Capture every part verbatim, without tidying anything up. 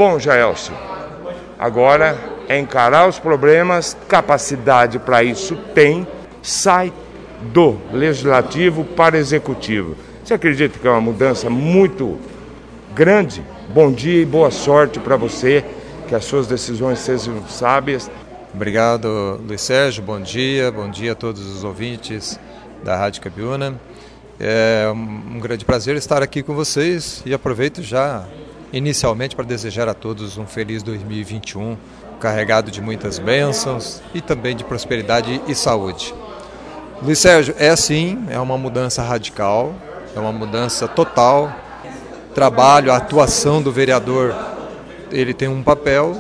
Bom, Jaelso, agora é encarar os problemas, capacidade para isso tem, sai do legislativo para o executivo. Você acredita que é uma mudança muito grande? Bom dia e boa sorte para você, que as suas decisões sejam sábias. Obrigado, Luiz Sérgio, bom dia, bom dia a todos os ouvintes da Rádio Cabiúna. É um grande prazer estar aqui com vocês e aproveito já inicialmente para desejar a todos um feliz dois mil e vinte e um, carregado de muitas bênçãos e também de prosperidade e saúde. Luiz Sérgio, é sim, é uma mudança radical, é uma mudança total. Trabalho, a atuação do vereador, ele tem um papel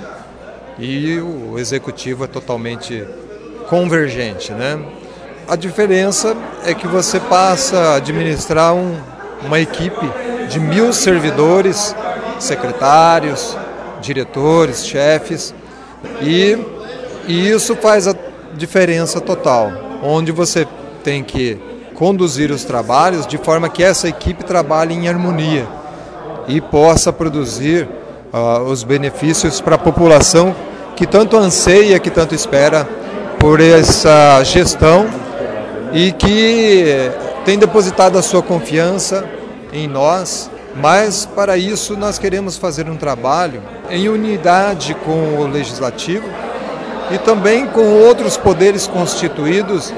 e o executivo é totalmente convergente, né? A diferença é que você passa a administrar um, uma equipe de mil servidores, secretários, diretores, chefes, e, e isso faz a diferença total, onde você tem que conduzir os trabalhos de forma que essa equipe trabalhe em harmonia e possa produzir uh, os benefícios para a população que tanto anseia, que tanto espera por essa gestão e que tem depositado a sua confiança em nós, mas para isso nós queremos fazer um trabalho em unidade com o Legislativo e também com outros poderes constituídos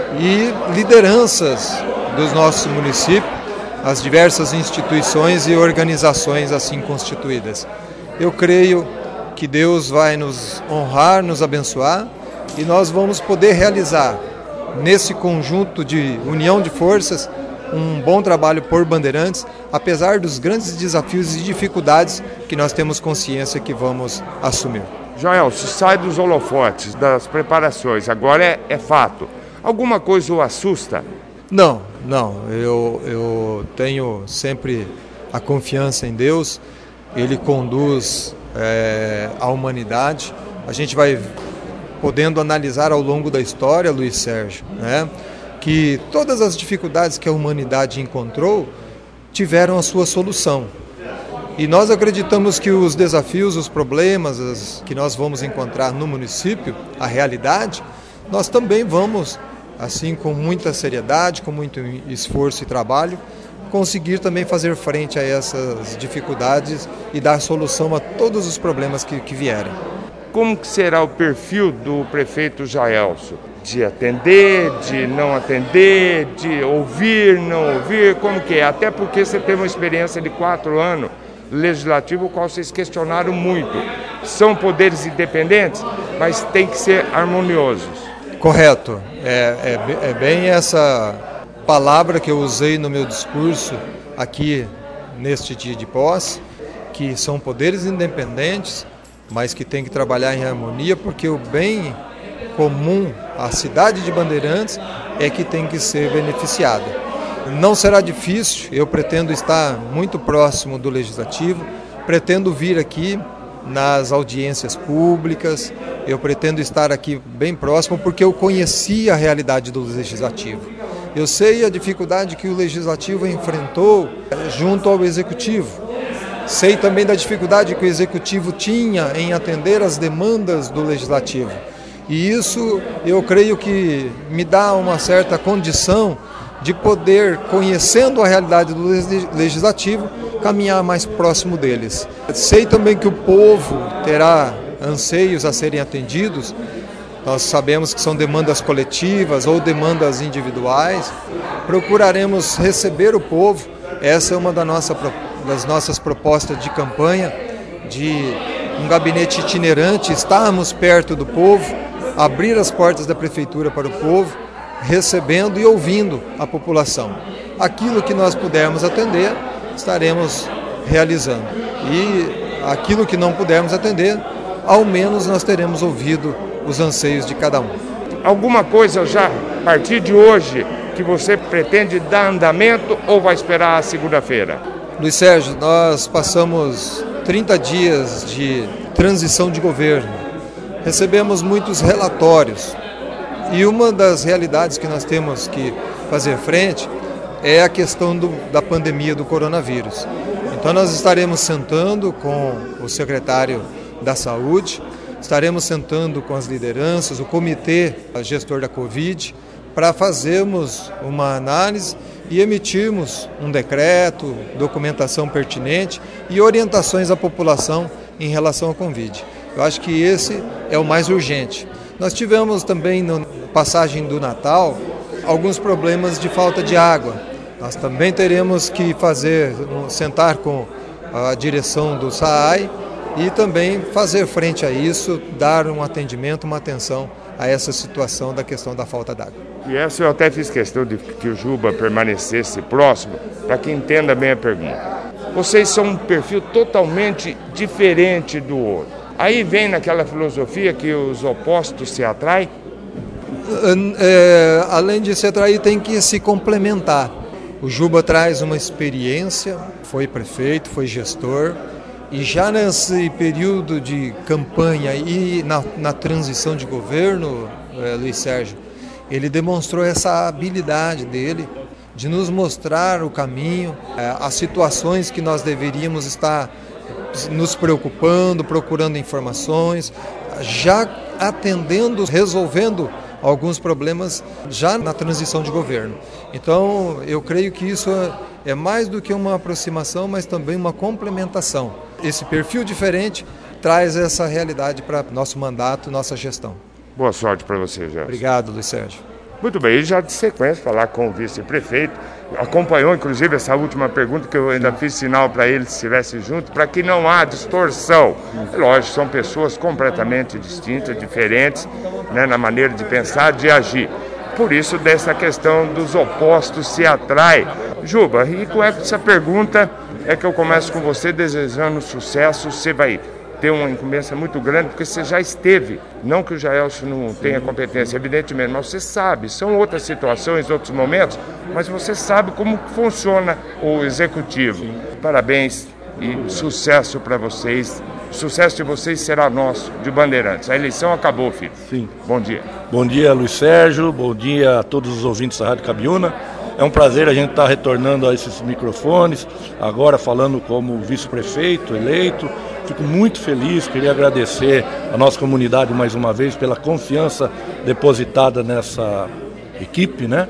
e lideranças dos nossos municípios, as diversas instituições e organizações assim constituídas. Eu creio que Deus vai nos honrar, nos abençoar e nós vamos poder realizar nesse conjunto de união de forças um bom trabalho por Bandeirantes, apesar dos grandes desafios e dificuldades que nós temos consciência que vamos assumir. Jaelso, sai dos holofotes, das preparações, agora é, é fato. Alguma coisa o assusta? Não, não. Eu, eu tenho sempre a confiança em Deus. Ele conduz é, a humanidade. A gente vai podendo analisar ao longo da história, Luiz Sérgio, né, que todas as dificuldades que a humanidade encontrou tiveram a sua solução. E nós acreditamos que os desafios, os problemas as, que nós vamos encontrar no município, a realidade, nós também vamos, assim com muita seriedade, com muito esforço e trabalho, conseguir também fazer frente a essas dificuldades e dar solução a todos os problemas que, que vierem. Como que será o perfil do prefeito Jaelso? De atender, de não atender, de ouvir, não ouvir, como que é? Até porque você teve uma experiência de quatro anos legislativo, o qual vocês questionaram muito. São poderes independentes, mas tem que ser harmoniosos. Correto. É, é, é bem essa palavra que eu usei no meu discurso aqui neste dia de posse, que são poderes independentes, mas que tem que trabalhar em harmonia, porque o bem comum, a cidade de Bandeirantes, é que tem que ser beneficiada. Não será difícil, eu pretendo estar muito próximo do Legislativo, pretendo vir aqui nas audiências públicas, eu pretendo estar aqui bem próximo, porque eu conheci a realidade do Legislativo. Eu sei a dificuldade que o Legislativo enfrentou junto ao Executivo. Sei também da dificuldade que o Executivo tinha em atender às demandas do Legislativo. E isso eu creio que me dá uma certa condição de poder, conhecendo a realidade do Legislativo, caminhar mais próximo deles. Sei também que o povo terá anseios a serem atendidos. Nós sabemos que são demandas coletivas ou demandas individuais. Procuraremos receber o povo. Essa é uma da nossa, das nossas propostas de campanha, de um gabinete itinerante, estarmos perto do povo, abrir as portas da prefeitura para o povo, recebendo e ouvindo a população. Aquilo que nós pudermos atender, estaremos realizando. E aquilo que não pudermos atender, ao menos nós teremos ouvido os anseios de cada um. Alguma coisa já, a partir de hoje, que você pretende dar andamento ou vai esperar a segunda-feira? Luiz Sérgio, nós passamos trinta dias de transição de governo. Recebemos muitos relatórios e uma das realidades que nós temos que fazer frente é a questão do, da pandemia do coronavírus. Então nós estaremos sentando com o secretário da Saúde, estaremos sentando com as lideranças, o comitê gestor da Covid, para fazermos uma análise e emitirmos um decreto, documentação pertinente e orientações à população em relação à Covid. Eu acho que esse é o mais urgente. Nós tivemos também, na passagem do Natal, alguns problemas de falta de água. Nós também teremos que fazer, sentar com a direção do S A A I e também fazer frente a isso, dar um atendimento, uma atenção a essa situação da questão da falta d'água. E essa eu até fiz questão de que o Juba permanecesse próximo, para que entenda bem a pergunta. Vocês são um perfil totalmente diferente do outro. Aí vem naquela filosofia que os opostos se atraem? É, além de se atrair, tem que se complementar. O Juba traz uma experiência, foi prefeito, foi gestor, e já nesse período de campanha e na, na transição de governo, é, Luiz Sérgio, ele demonstrou essa habilidade dele de nos mostrar o caminho, é, as situações que nós deveríamos estar nos preocupando, procurando informações, já atendendo, resolvendo alguns problemas já na transição de governo. Então, eu creio que isso é mais do que uma aproximação, mas também uma complementação. Esse perfil diferente traz essa realidade para nosso mandato, nossa gestão. Boa sorte para você, Gerson. Obrigado, Luiz Sérgio. Muito bem, e já de sequência falar com o vice-prefeito, acompanhou inclusive essa última pergunta que eu ainda fiz sinal para ele se estivesse junto, para que não há distorção. É lógico, são pessoas completamente distintas, diferentes, né, na maneira de pensar, de agir. Por isso, dessa questão dos opostos se atrai. Juba, e com essa pergunta é que eu começo com você desejando sucesso. Você vai ter uma incumbência muito grande, porque você já esteve, não que o Jaelson não tenha competência, evidentemente, mas você sabe, são outras situações, outros momentos, mas você sabe como funciona o executivo. Parabéns e sucesso para vocês. O sucesso de vocês será nosso, de Bandeirantes. A eleição acabou, filho. Sim. Bom dia. Bom dia, Luiz Sérgio. Bom dia a todos os ouvintes da Rádio Cabiúna. É um prazer a gente estar retornando a esses microfones, agora falando como vice-prefeito eleito. Fico muito feliz, queria agradecer a nossa comunidade mais uma vez pela confiança depositada nessa equipe, né?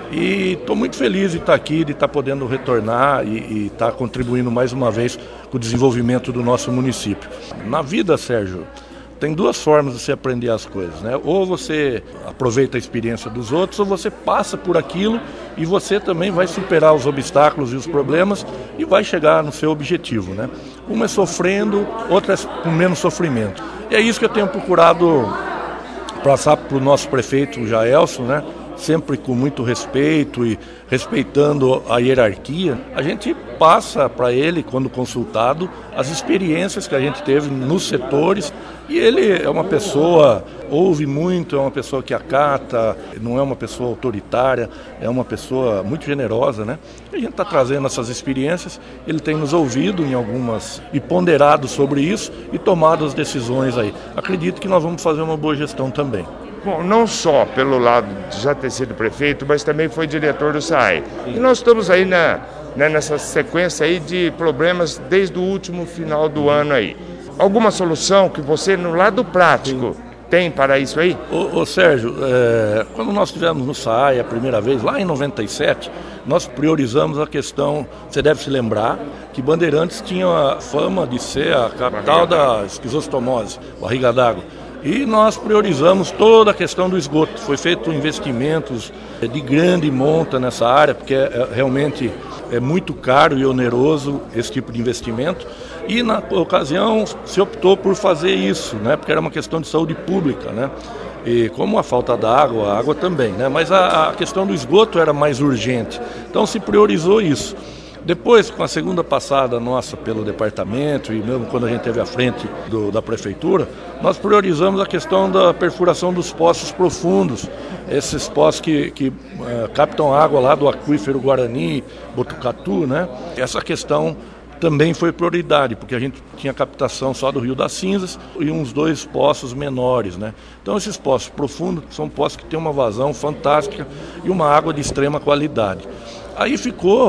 E estou muito feliz de estar aqui, de estar podendo retornar e, e estar contribuindo mais uma vez com o desenvolvimento do nosso município. Na vida, Sérgio, tem duas formas de você aprender as coisas, né? Ou você aproveita a experiência dos outros, ou você passa por aquilo e você também vai superar os obstáculos e os problemas e vai chegar no seu objetivo, né? Uma é sofrendo, outra é com menos sofrimento. E é isso que eu tenho procurado passar para o nosso prefeito Jaelson, né? Sempre com muito respeito e respeitando a hierarquia, a gente passa para ele, quando consultado, as experiências que a gente teve nos setores. E ele é uma pessoa, ouve muito, é uma pessoa que acata, não é uma pessoa autoritária, é uma pessoa muito generosa, né? E a gente está trazendo essas experiências, ele tem nos ouvido em algumas e ponderado sobre isso e tomado as decisões aí. Acredito que nós vamos fazer uma boa gestão também. Bom, não só pelo lado de já ter sido prefeito, mas também foi diretor do S A A I. E nós estamos aí na, né, nessa sequência aí de problemas desde o último final do ano aí. Alguma solução que você, no lado prático, Sim. tem para isso aí? Ô, ô Sérgio, é, quando nós estivemos no S A A I a primeira vez, lá em noventa e sete, nós priorizamos a questão, você deve se lembrar, que Bandeirantes tinha a fama de ser a capital da esquizostomose, barriga d'água. E nós priorizamos toda a questão do esgoto. Foi feito investimentos de grande monta nessa área, porque é, é, realmente é muito caro e oneroso esse tipo de investimento. E na ocasião se optou por fazer isso, né, porque era uma questão de saúde pública, né? E como a falta da água, a água também, né? Mas a, a questão do esgoto era mais urgente. Então se priorizou isso. Depois, com a segunda passada nossa pelo departamento e mesmo quando a gente teve à frente do, da prefeitura, nós priorizamos a questão da perfuração dos poços profundos, esses poços que, que uh, captam água lá do aquífero Guarani, Botucatu, né? Essa questão também foi prioridade, porque a gente tinha captação só do Rio das Cinzas e uns dois poços menores, né? Então esses poços profundos são poços que têm uma vazão fantástica e uma água de extrema qualidade. Aí ficou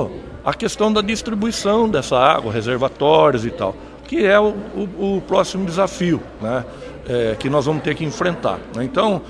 a questão da distribuição dessa água, reservatórios e tal, que é o, o, o próximo desafio, né, é, que nós vamos ter que enfrentar, né? Então,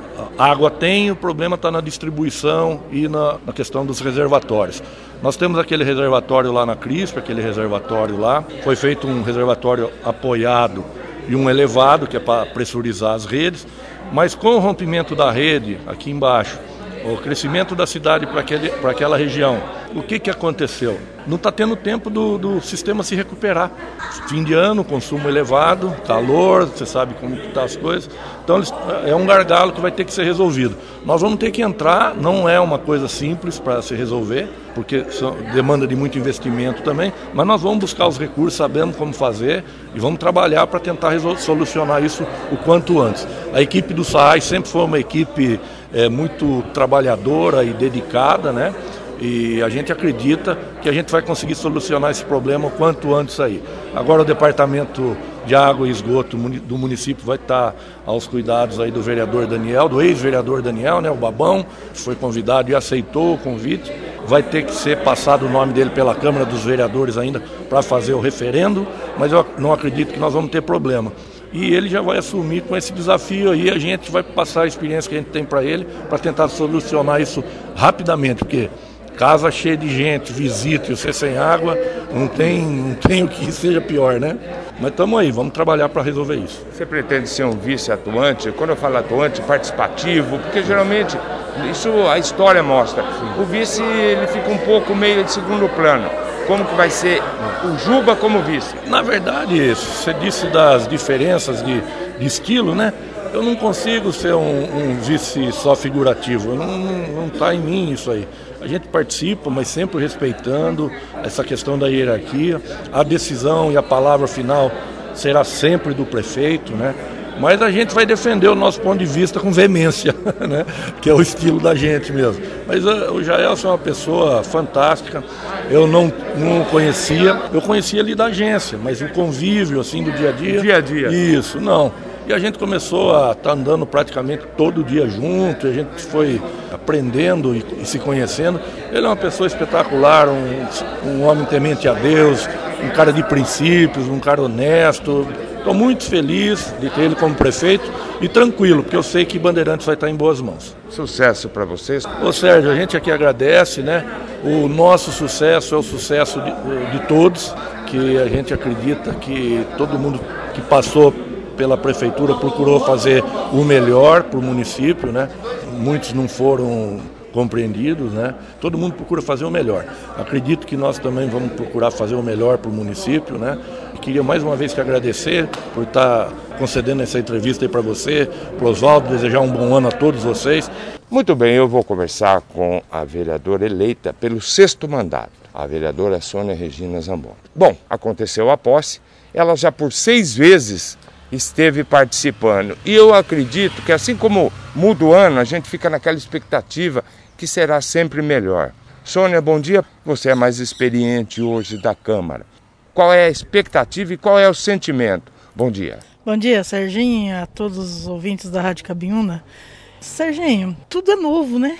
a água tem, o problema está na distribuição e na, na questão dos reservatórios. Nós temos aquele reservatório lá na CRISP, aquele reservatório lá, foi feito um reservatório apoiado e um elevado, que é para pressurizar as redes, mas com o rompimento da rede aqui embaixo, o crescimento da cidade para para aquela região, o que, que aconteceu? Não está tendo tempo do, do sistema se recuperar. Fim de ano, consumo elevado, calor, você sabe como estão tá as coisas. Então é um gargalo que vai ter que ser resolvido. Nós vamos ter que entrar, não é uma coisa simples para se resolver, porque demanda de muito investimento também, mas nós vamos buscar os recursos, sabemos como fazer e vamos trabalhar para tentar resol- solucionar isso o quanto antes. A equipe do SAAI sempre foi uma equipe é, muito trabalhadora e dedicada, né? E a gente acredita que a gente vai conseguir solucionar esse problema o quanto antes aí. Agora o Departamento de Água e Esgoto do município vai estar aos cuidados aí do vereador Daniel, do ex-vereador Daniel, né, o Babão, que foi convidado e aceitou o convite. Vai ter que ser passado o nome dele pela Câmara dos Vereadores ainda para fazer o referendo, mas eu não acredito que nós vamos ter problema. E ele já vai assumir com esse desafio aí, a gente vai passar a experiência que a gente tem para ele, para tentar solucionar isso rapidamente, porque casa cheia de gente, visita e você sem água, não tem, não tem o que seja pior, né? Mas estamos aí, vamos trabalhar para resolver isso. Você pretende ser um vice atuante? Quando eu falo atuante, participativo, porque geralmente isso a história mostra. O vice ele fica um pouco meio de segundo plano. Como que vai ser o Juba como vice? Na verdade, você disse das diferenças de, de estilo, né? Eu não consigo ser um, um vice só figurativo, não está em mim isso aí. A gente participa, mas sempre respeitando essa questão da hierarquia. A decisão e a palavra final será sempre do prefeito, né? Mas a gente vai defender o nosso ponto de vista com veemência, né? Que é o estilo da gente mesmo. Mas uh, o Jaelson é uma pessoa fantástica, eu não, não conhecia, eu conhecia ali da agência, mas o convívio assim do dia a dia... Dia a dia. Isso, não. E a gente começou a estar tá andando praticamente todo dia junto, a gente foi aprendendo e, e se conhecendo. Ele é uma pessoa espetacular, um, um homem temente a Deus, um cara de princípios, um cara honesto. Estou muito feliz de ter ele como prefeito e tranquilo, porque eu sei que Bandeirantes vai estar em boas mãos. Sucesso para vocês. Ô Sérgio, a gente aqui agradece, né? O nosso sucesso é o sucesso de, de todos, que a gente acredita que todo mundo que passou pela prefeitura procurou fazer o melhor para o município, né? Muitos não foram compreendidos, né? Todo mundo procura fazer o melhor. Acredito que nós também vamos procurar fazer o melhor para o município, né? Queria mais uma vez te agradecer por estar concedendo essa entrevista aí para você, para o Oswaldo, desejar um bom ano a todos vocês. Muito bem, eu vou conversar com a vereadora eleita pelo sexto mandato, a vereadora Sônia Regina Zambon. Bom, aconteceu a posse, ela já por seis vezes esteve participando. E eu acredito que assim como muda o ano, a gente fica naquela expectativa que será sempre melhor. Sônia, bom dia. Você é mais experiente hoje da Câmara. Qual é a expectativa e qual é o sentimento? Bom dia. Bom dia, Serginho, a todos os ouvintes da Rádio Cabiúna. Serginho, tudo é novo, né?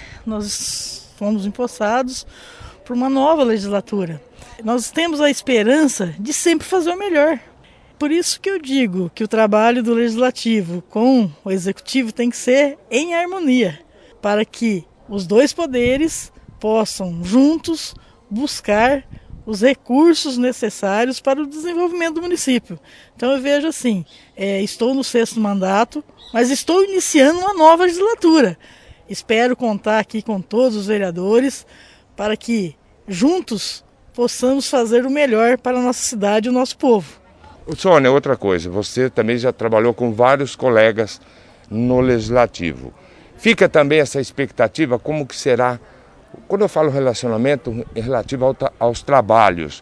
Nós fomos empossados por uma nova legislatura. Nós temos a esperança de sempre fazer o melhor. Por isso que eu digo que o trabalho do Legislativo com o Executivo tem que ser em harmonia, para que os dois poderes possam juntos buscar os recursos necessários para o desenvolvimento do município. Então eu vejo assim, é, estou no sexto mandato, mas estou iniciando uma nova legislatura. Espero contar aqui com todos os vereadores para que juntos possamos fazer o melhor para a nossa cidade e o nosso povo. Sônia, outra coisa, você também já trabalhou com vários colegas no Legislativo. Fica também essa expectativa como que será, quando eu falo relacionamento, relativo ao, aos trabalhos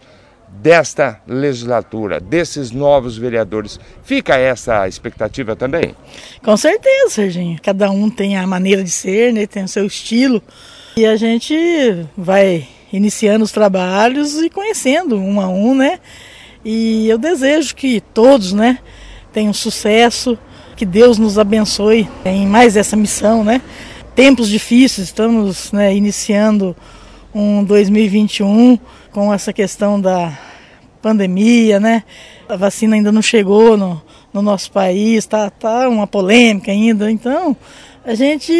desta legislatura, desses novos vereadores. Fica essa expectativa também? Com certeza, Serginho. Cada um tem a maneira de ser, né? Tem o seu estilo. E a gente vai iniciando os trabalhos e conhecendo um a um, né? E eu desejo que todos, né, tenham sucesso, que Deus nos abençoe em mais essa missão, né? Tempos difíceis, estamos, né, iniciando um dois mil e vinte e um com essa questão da pandemia, né? A vacina ainda não chegou no, no nosso país, tá, tá uma polêmica ainda. Então, a gente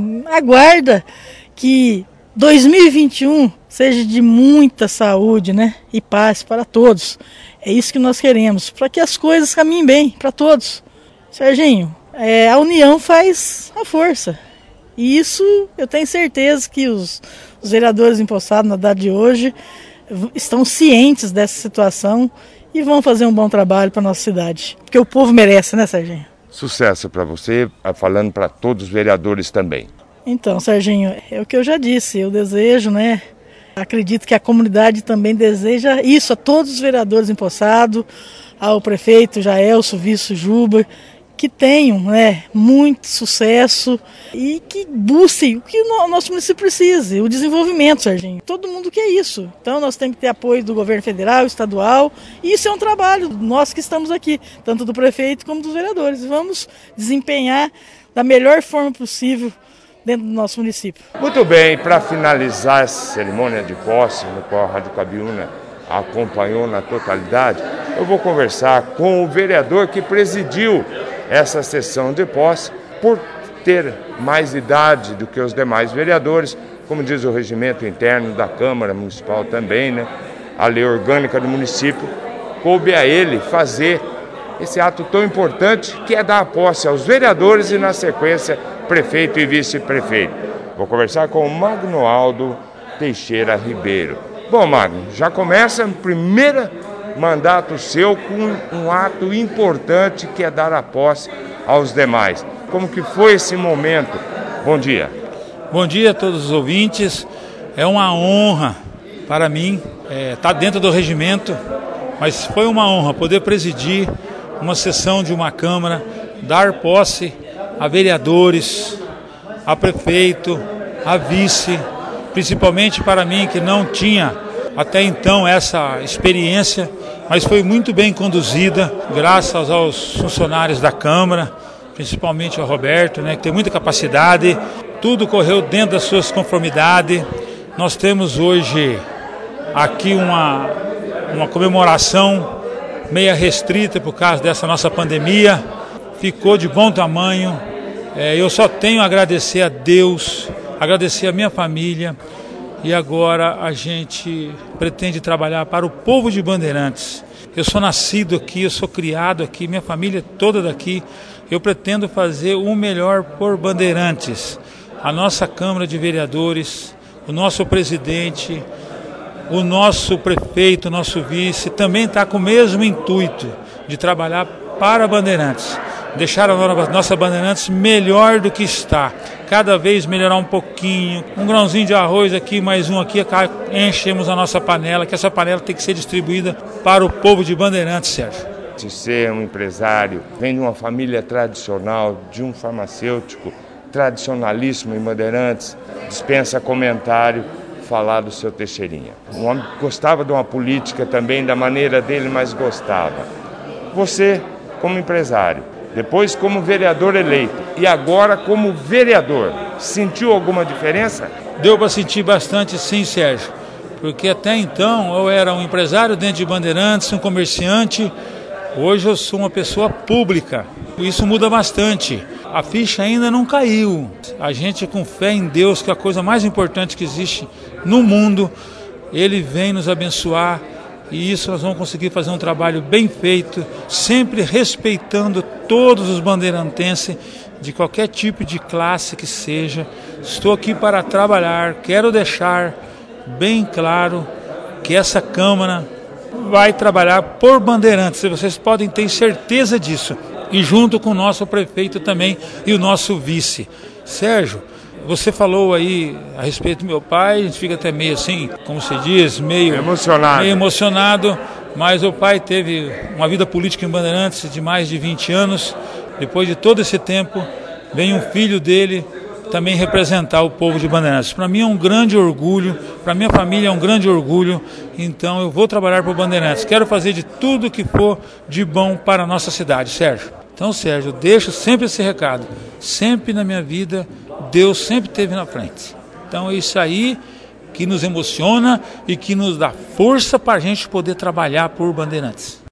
aguarda que dois mil e vinte e um seja de muita saúde, né? E paz para todos. É isso que nós queremos, para que as coisas caminhem bem para todos. Serginho, é, a união faz a força. E isso eu tenho certeza que os, os vereadores empossados na data de hoje estão cientes dessa situação e vão fazer um bom trabalho para a nossa cidade. Porque o povo merece, né, Serginho? Sucesso para você, falando para todos os vereadores também. Então, Serginho, é o que eu já disse, eu desejo, né? Acredito que a comunidade também deseja isso a todos os vereadores empossados, ao prefeito Jaelso, vice Juba, que tenham, né, muito sucesso e que busquem o que o nosso município precisa, o desenvolvimento, Serginho. Todo mundo quer isso. Então nós temos que ter apoio do governo federal, estadual, e isso é um trabalho nós que estamos aqui, tanto do prefeito como dos vereadores. Vamos desempenhar da melhor forma possível dentro do nosso município. Muito bem, para finalizar essa cerimônia de posse, no qual a Rádio Cabiúna acompanhou na totalidade, eu vou conversar com o vereador que presidiu essa sessão de posse, por ter mais idade do que os demais vereadores, como diz o regimento interno da Câmara Municipal também, né? A lei orgânica do município, coube a ele fazer esse ato tão importante que é dar a posse aos vereadores e, na sequência, prefeito e vice-prefeito. Vou conversar com o Magnoaldo Teixeira Ribeiro. Bom, Magno, já começa o primeiro mandato seu com um ato importante que é dar a posse aos demais. Como que foi esse momento? Bom dia. Bom dia a todos os ouvintes. É uma honra para mim é, estar dentro do regimento, mas foi uma honra poder presidir uma sessão de uma Câmara, dar posse a vereadores, a prefeito, a vice, principalmente para mim que não tinha até então essa experiência, mas foi muito bem conduzida, graças aos funcionários da Câmara, principalmente ao Roberto, né, que tem muita capacidade. Tudo correu dentro das suas conformidades. Nós temos hoje aqui uma, uma comemoração meia restrita por causa dessa nossa pandemia. Ficou de bom tamanho. É, eu só tenho a agradecer a Deus, agradecer a minha família. E agora a gente pretende trabalhar para o povo de Bandeirantes. Eu sou nascido aqui, eu sou criado aqui, minha família é toda daqui. Eu pretendo fazer o melhor por Bandeirantes. A nossa Câmara de Vereadores, o nosso presidente, o nosso prefeito, o nosso vice, também está com o mesmo intuito de trabalhar para Bandeirantes. Deixar a nossa Bandeirantes melhor do que está. Cada vez melhorar um pouquinho. Um grãozinho de arroz aqui, mais um aqui, enchemos a nossa panela, que essa panela tem que ser distribuída para o povo de Bandeirantes, Sérgio. De ser um empresário, vem de uma família tradicional, de um farmacêutico tradicionalíssimo em Bandeirantes, dispensa comentário falar do seu Teixeirinha. Um homem que gostava de uma política também, da maneira dele, mas gostava. Você, como empresário, depois como vereador eleito e agora como vereador, sentiu alguma diferença? Deu para sentir bastante, sim, Sérgio, porque até então eu era um empresário dentro de Bandeirantes, um comerciante. Hoje eu sou uma pessoa pública, isso muda bastante. A ficha ainda não caiu. A gente, com fé em Deus, que é a coisa mais importante que existe no mundo, Ele vem nos abençoar e isso nós vamos conseguir fazer um trabalho bem feito, sempre respeitando todos os bandeirantenses, de qualquer tipo de classe que seja. Estou aqui para trabalhar, quero deixar bem claro que essa Câmara vai trabalhar por Bandeirantes, vocês podem ter certeza disso, e junto com o nosso prefeito também e o nosso vice. Sérgio, você falou aí a respeito do meu pai, a gente fica até meio assim, como se diz, meio emocionado, meio emocionado, mas o pai teve uma vida política em Bandeirantes de mais de vinte anos, depois de todo esse tempo, vem um filho dele também representar o povo de Bandeirantes. Para mim é um grande orgulho, para minha família é um grande orgulho, então eu vou trabalhar por Bandeirantes. Quero fazer de tudo que for de bom para a nossa cidade, Sérgio. Então, Sérgio, eu deixo sempre esse recado. Sempre na minha vida, Deus sempre esteve na frente. Então, isso aí que nos emociona e que nos dá força para a gente poder trabalhar por Bandeirantes.